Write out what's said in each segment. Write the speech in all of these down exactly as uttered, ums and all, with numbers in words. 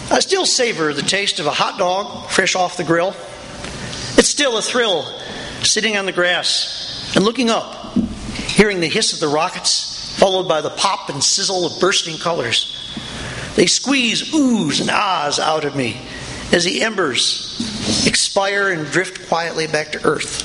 I still savor the taste of a hot dog fresh off the grill. It's still a thrill sitting on the grass and looking up, hearing the hiss of the rockets, followed by the pop and sizzle of bursting colors. They squeeze oohs and ahs out of me as the embers expire and drift quietly back to earth.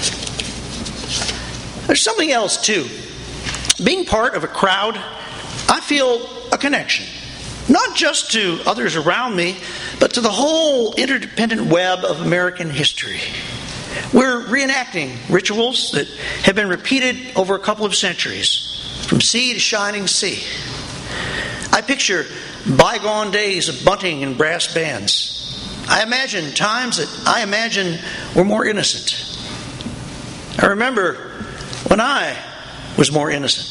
There's something else, too. Being part of a crowd, I feel a connection. Not just to others around me, but to the whole interdependent web of American history. We're reenacting rituals that have been repeated over a couple of centuries, from sea to shining sea. I picture bygone days of bunting and brass bands. I imagine times that I imagine were more innocent. I remember when I was more innocent.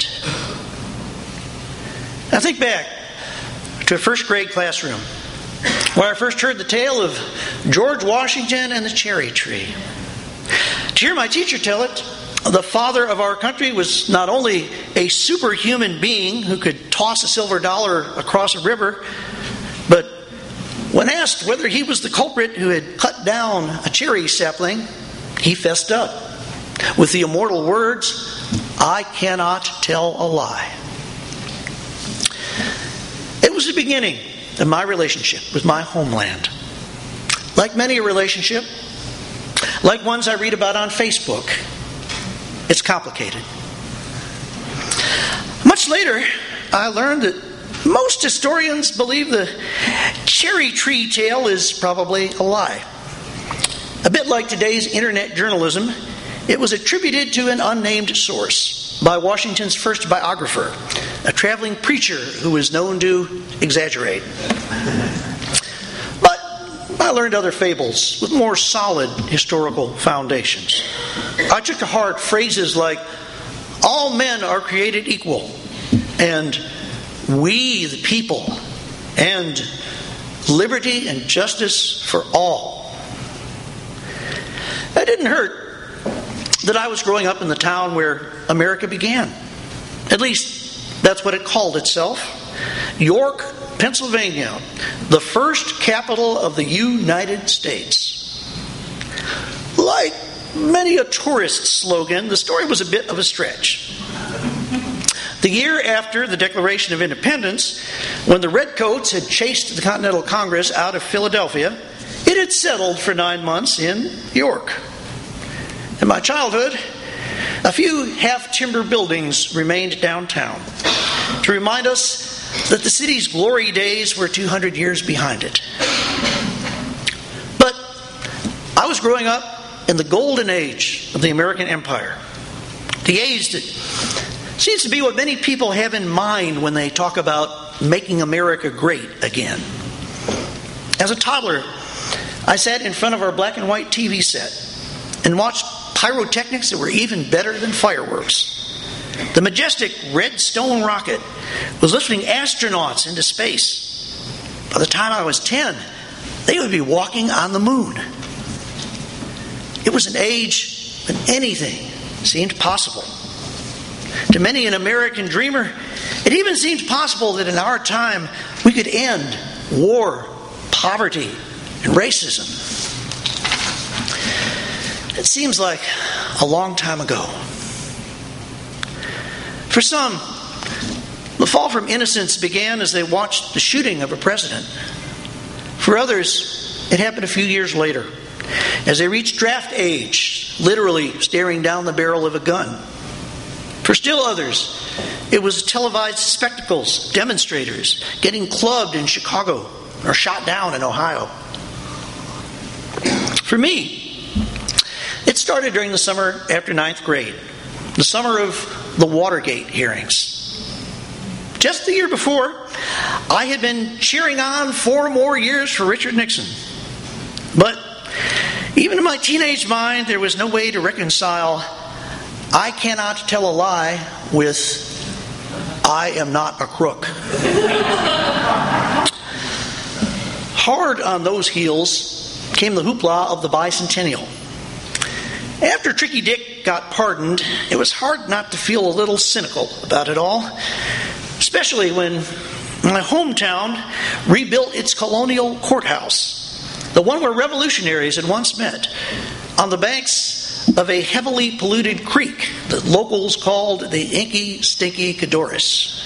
I think back to a first grade classroom where I first heard the tale of George Washington and the cherry tree. To hear my teacher tell it, the father of our country was not only a superhuman being who could toss a silver dollar across a river, but when asked whether he was the culprit who had cut down a cherry sapling, he fessed up with the immortal words, "I cannot tell a lie." It was the beginning of my relationship with my homeland. Like many a relationship, like ones I read about on Facebook, it's complicated. Much later, I learned that most historians believe the cherry tree tale is probably a lie. A bit like today's internet journalism, it was attributed to an unnamed source by Washington's first biographer, a traveling preacher who was known to exaggerate. But I learned other fables with more solid historical foundations. I took to heart phrases like, "All men are created equal," and "We the people," and "Liberty and justice for all." That didn't hurt that I was growing up in the town where America began. At least, that's what it called itself. York, Pennsylvania, the first capital of the United States. Like many a tourist slogan, the story was a bit of a stretch. The year after the Declaration of Independence, when the Redcoats had chased the Continental Congress out of Philadelphia, it had settled for nine months in York. In my childhood, a few half-timber buildings remained downtown to remind us that the city's glory days were two hundred years behind it. But I was growing up in the golden age of the American Empire. The age that seems to be what many people have in mind when they talk about making America great again. As a toddler, I sat in front of our black and white T V set and watched pyrotechnics that were even better than fireworks. The majestic red stone rocket was lifting astronauts into space. By the time I was ten, they would be walking on the moon. It was an age when anything seemed possible. To many an American dreamer, it even seemed possible that in our time we could end war, poverty, and racism. It seems like a long time ago. For some, the fall from innocence began as they watched the shooting of a president. For others, it happened a few years later, as they reached draft age, literally staring down the barrel of a gun. For still others, it was televised spectacles, demonstrators getting clubbed in Chicago or shot down in Ohio. For me, it started during the summer after ninth grade, the summer of the Watergate hearings. Just the year before, I had been cheering on four more years for Richard Nixon. But even in my teenage mind, there was no way to reconcile "I cannot tell a lie" with "I am not a crook." Hard on those heels came the hoopla of the bicentennial. After Tricky Dick got pardoned, it was hard not to feel a little cynical about it all, especially when My hometown rebuilt its colonial courthouse, the one where revolutionaries had once met, on the banks of a heavily polluted creek that locals called the Inky Stinky Cadorus.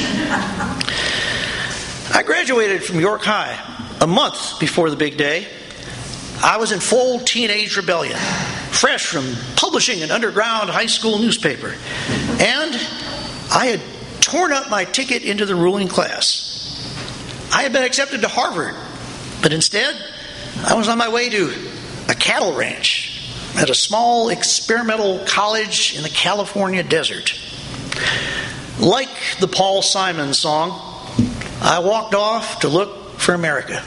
I graduated from York High a month before the big day. I was in full teenage rebellion, fresh from publishing an underground high school newspaper, and I had torn up my ticket into the ruling class. I had been accepted to Harvard, but instead, I was on my way to a cattle ranch at a small experimental college in the California desert. Like the Paul Simon song, I walked off to look for America.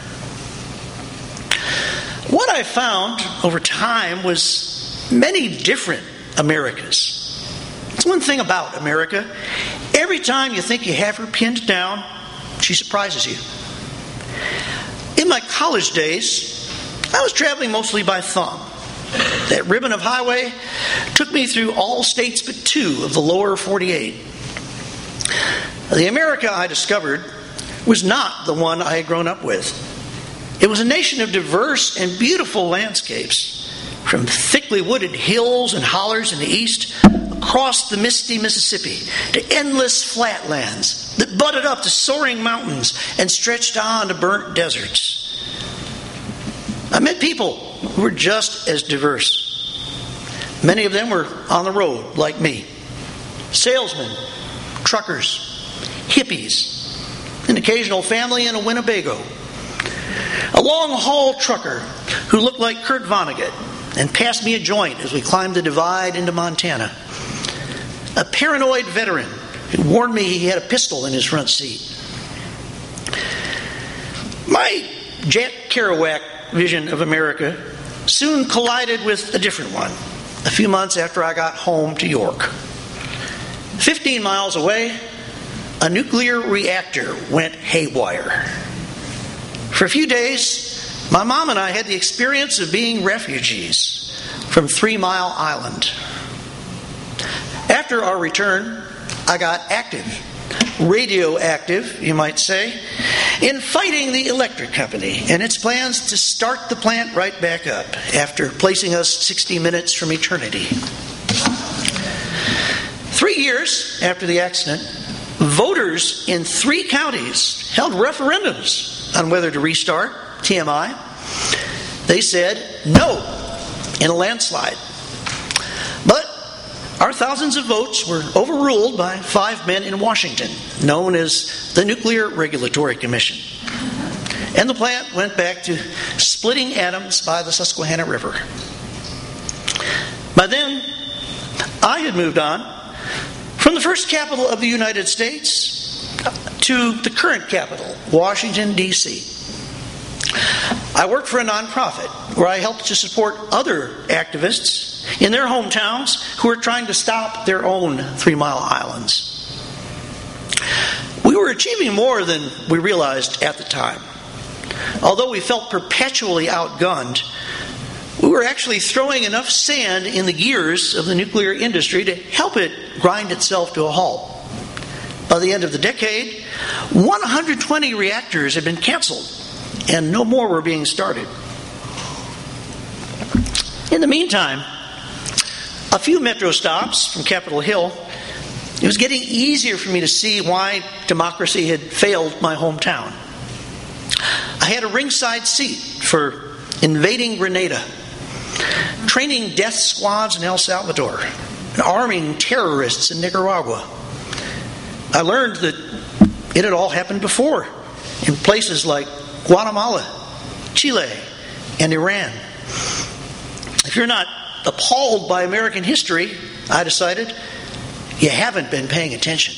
What I found over time was many different Americas. It's one thing about America. Every time you think you have her pinned down, she surprises you. In my college days, I was traveling mostly by thumb. That ribbon of highway took me through all states but two of the lower forty-eight. The America I discovered was not the one I had grown up with. It was a nation of diverse and beautiful landscapes, from thickly wooded hills and hollers in the east, across the misty Mississippi, to endless flatlands that butted up to soaring mountains and stretched on to burnt deserts. I met people who were just as diverse. Many of them were on the road, like me. Salesmen, truckers, hippies, an occasional family in a Winnebago. A long-haul trucker who looked like Kurt Vonnegut and passed me a joint as we climbed the divide into Montana. A paranoid veteran who warned me he had a pistol in his front seat. My Jack Kerouac vision of America soon collided with a different one a few months after I got home to York. Fifteen miles away, a nuclear reactor went haywire. For a few days, my mom and I had the experience of being refugees from Three Mile Island. After our return, I got active, radioactive, you might say, in fighting the electric company and its plans to start the plant right back up after placing us sixty minutes from eternity. Three years after the accident, voters in three counties held referendums on whether to restart, T M I. They said no in a landslide. But our thousands of votes were overruled by five men in Washington, known as the Nuclear Regulatory Commission. And the plant went back to splitting atoms by the Susquehanna River. By then, I had moved on from the first capital of the United States to the current capital, Washington, D C I worked for a nonprofit where I helped to support other activists in their hometowns who were trying to stop their own Three Mile Islands. We were achieving more than we realized at the time. Although we felt perpetually outgunned, we were actually throwing enough sand in the gears of the nuclear industry to help it grind itself to a halt. By the end of the decade, one hundred twenty reactors had been canceled, and no more were being started. In the meantime, a few metro stops from Capitol Hill, it was getting easier for me to see why democracy had failed my hometown. I had a ringside seat for invading Grenada, training death squads in El Salvador, and arming terrorists in Nicaragua. I learned that it had all happened before in places like Guatemala, Chile, and Iran. If you're not appalled by American history, I decided, you haven't been paying attention.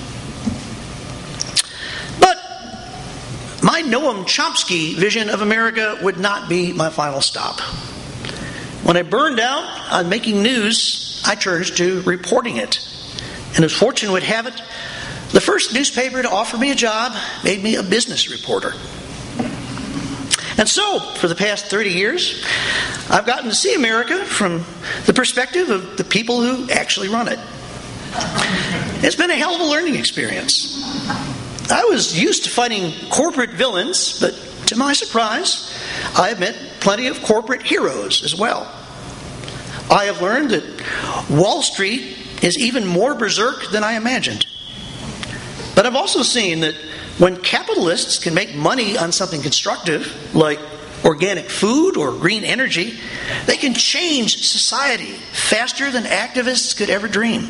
But my Noam Chomsky vision of America would not be my final stop. When I burned out on making news, I turned to reporting it. And as fortune would have it, the first newspaper to offer me a job made me a business reporter. And so, for the past thirty years, I've gotten to see America from the perspective of the people who actually run it. It's been a hell of a learning experience. I was used to fighting corporate villains, but to my surprise, I have met plenty of corporate heroes as well. I have learned that Wall Street is even more berserk than I imagined. But I've also seen that when capitalists can make money on something constructive, like organic food or green energy, they can change society faster than activists could ever dream.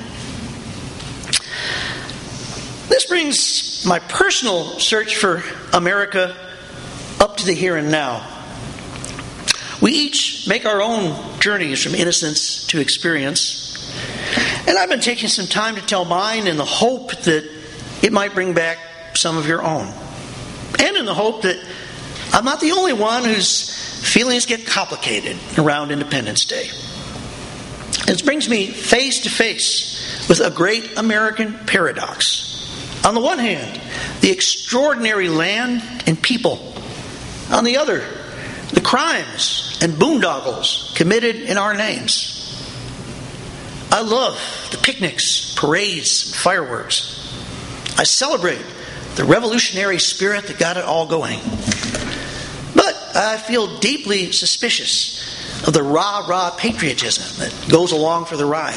This brings my personal search for America up to the here and now. We each make our own journeys from innocence to experience. And I've been taking some time to tell mine in the hope that it might bring back some of your own. And in the hope that I'm not the only one whose feelings get complicated around Independence Day. This brings me face to face with a great American paradox. On the one hand, the extraordinary land and people. On the other, the crimes and boondoggles committed in our names. I love the picnics, parades, and fireworks. I celebrate the revolutionary spirit that got it all going. But I feel deeply suspicious of the rah-rah patriotism that goes along for the ride.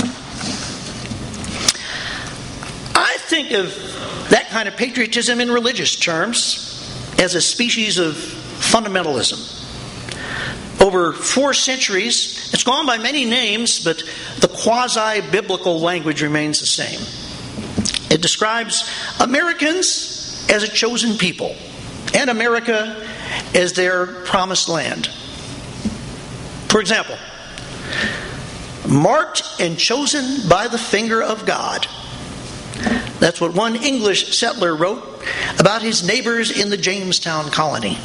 I think of that kind of patriotism in religious terms as a species of fundamentalism. Over four centuries, it's gone by many names, but the quasi-biblical language remains the same. It describes Americans as a chosen people, and America as their promised land. For example, marked and chosen by the finger of God. That's what one English settler wrote about his neighbors in the Jamestown colony.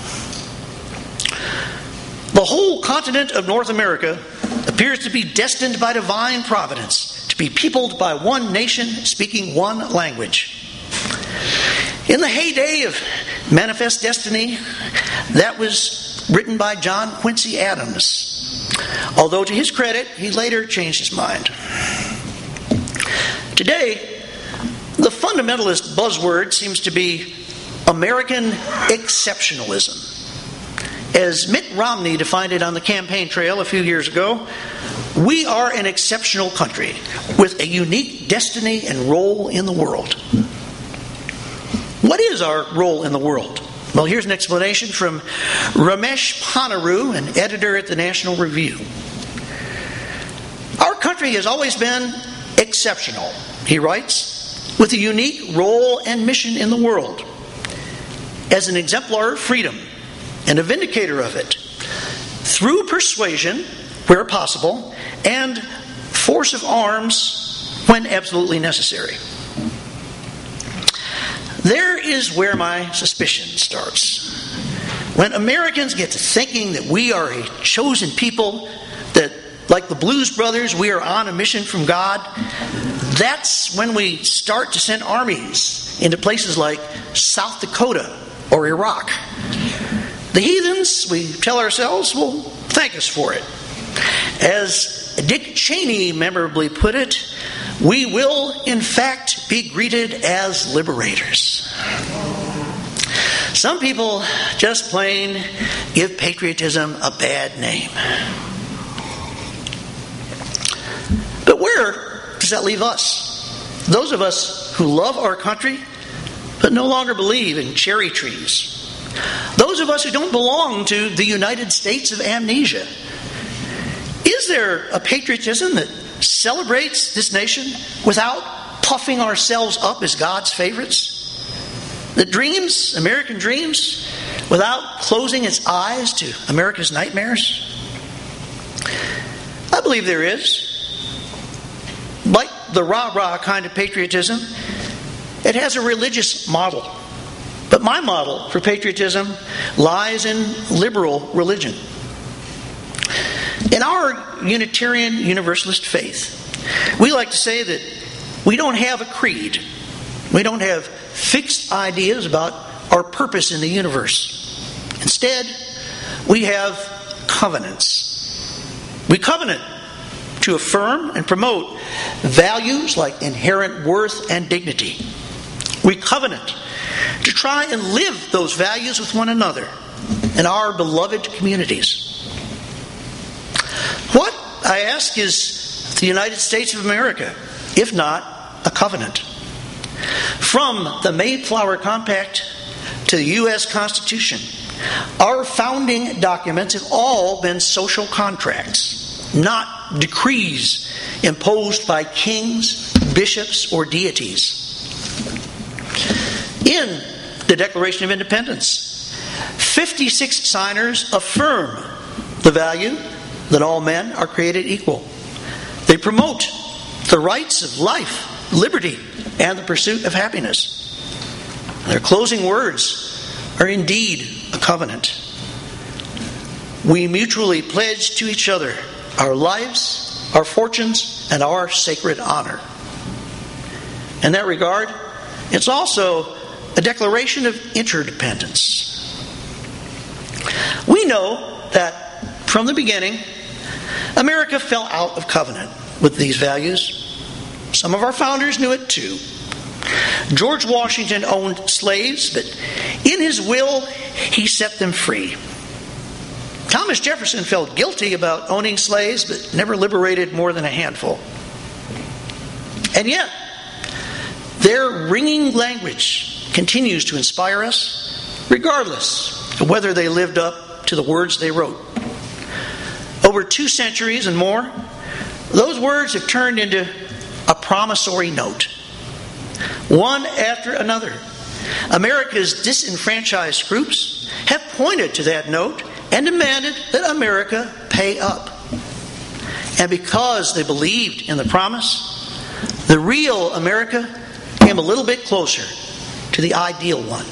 The whole continent of North America appears to be destined by divine providence to be peopled by one nation speaking one language. In the heyday of Manifest Destiny, that was written by John Quincy Adams, although to his credit, he later changed his mind. Today, the fundamentalist buzzword seems to be American exceptionalism. As Mitt Romney defined it on the campaign trail a few years ago, we are an exceptional country with a unique destiny and role in the world. What is our role in the world? Well, here's an explanation from Ramesh Ponnuru, an editor at the National Review. Our country has always been exceptional, he writes, with a unique role and mission in the world. As an exemplar of freedom and a vindicator of it, through persuasion, where possible, and force of arms when absolutely necessary. There is where my suspicion starts. When Americans get to thinking that we are a chosen people, that, like the Blues Brothers, we are on a mission from God, that's when we start to send armies into places like South Dakota or Iraq. The heathens, we tell ourselves, will thank us for it. As Dick Cheney memorably put it, we will, in fact, be greeted as liberators. Some people just plain give patriotism a bad name. But where does that leave us? Those of us who love our country, but no longer believe in cherry trees. Those of us who don't belong to the United States of amnesia. Is there a patriotism that celebrates this nation without puffing ourselves up as God's favorites? That dreams American dreams without closing its eyes to America's nightmares? I believe there is. Like the rah-rah kind of patriotism, it has a religious model. But my model for patriotism lies in liberal religion. In our Unitarian Universalist faith, we like to say that we don't have a creed. We don't have fixed ideas about our purpose in the universe. Instead, we have covenants. We covenant to affirm and promote values like inherent worth and dignity. We covenant to try and live those values with one another in our beloved communities. What, I ask, is the United States of America, if not a covenant? From the Mayflower Compact to the U S Constitution, our founding documents have all been social contracts, not decrees imposed by kings, bishops, or deities. In the Declaration of Independence, fifty-six signers affirm the value that all men are created equal. They promote the rights of life, liberty, and the pursuit of happiness. Their closing words are indeed a covenant. We mutually pledge to each other our lives, our fortunes, and our sacred honor. In that regard, it's also a declaration of interdependence. We know that from the beginning, America fell out of covenant with these values. Some of our founders knew it too. George Washington owned slaves, but in his will, he set them free. Thomas Jefferson felt guilty about owning slaves, but never liberated more than a handful. And yet, their ringing language continues to inspire us, regardless of whether they lived up to the words they wrote. Over two centuries and more, those words have turned into a promissory note. One after another, America's disenfranchised groups have pointed to that note and demanded that America pay up. And because they believed in the promise, the real America came a little bit closer to the ideal one.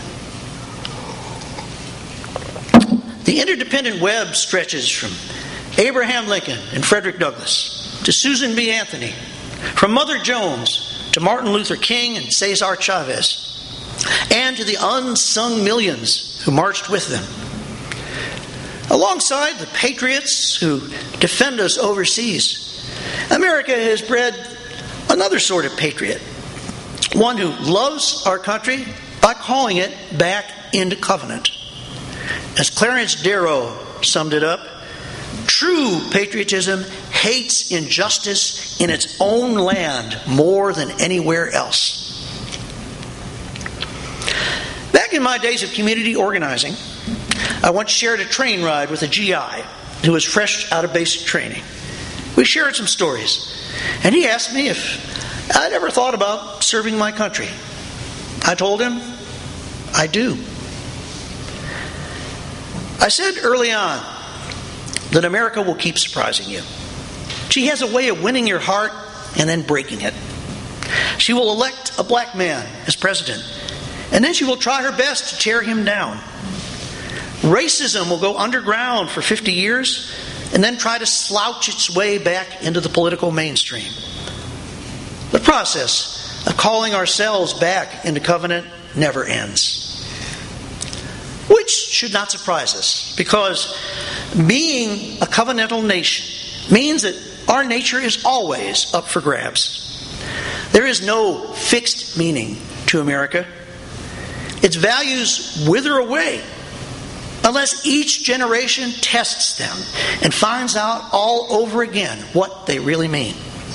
The interdependent web stretches from Abraham Lincoln and Frederick Douglass to Susan B. Anthony, from Mother Jones to Martin Luther King and Cesar Chavez, and to the unsung millions who marched with them. Alongside the patriots who defend us overseas, America has bred another sort of patriot, one who loves our country by calling it back into covenant. As Clarence Darrow summed it up, true patriotism hates injustice in its own land more than anywhere else. Back in my days of community organizing, I once shared a train ride with a G I who was fresh out of basic training. We shared some stories, and he asked me if I'd ever thought about serving my country. I told him, I do. I said early on that America will keep surprising you. She has a way of winning your heart and then breaking it. She will elect a black man as president, and then she will try her best to tear him down. Racism will go underground for fifty years and then try to slouch its way back into the political mainstream. The process of calling ourselves back into covenant never ends. Which should not surprise us, because being a covenantal nation means that our nature is always up for grabs. There is no fixed meaning to America. Its values wither away unless each generation tests them and finds out all over again what they really mean.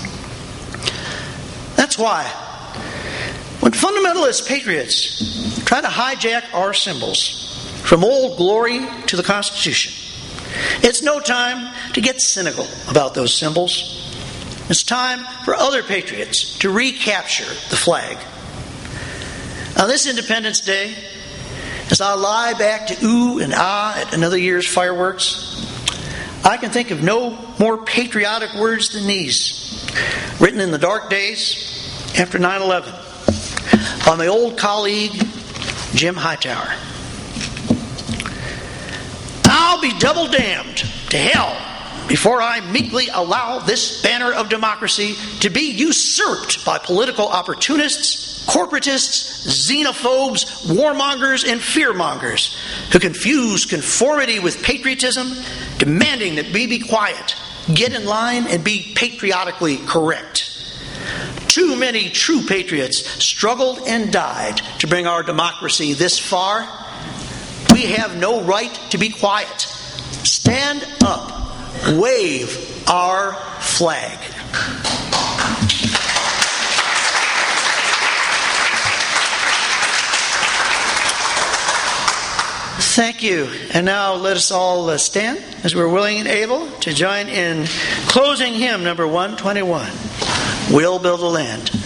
That's why when fundamentalist patriots try to hijack our symbols, from Old Glory to the Constitution, it's no time to get cynical about those symbols. It's time for other patriots to recapture the flag. On this Independence Day, as I lie back to ooh and ah at another year's fireworks, I can think of no more patriotic words than these, written in the dark days after nine eleven by my old colleague, Jim Hightower. I'll be double damned to hell before I meekly allow this banner of democracy to be usurped by political opportunists, corporatists, xenophobes, warmongers, and fearmongers who confuse conformity with patriotism, demanding that we be quiet, get in line, and be patriotically correct. Too many true patriots struggled and died to bring our democracy this far. We have no right to be quiet. Stand up. Wave our flag. Thank you. And now let us all uh, stand as we're willing and able to join in closing hymn number one twenty-one. We'll build a land.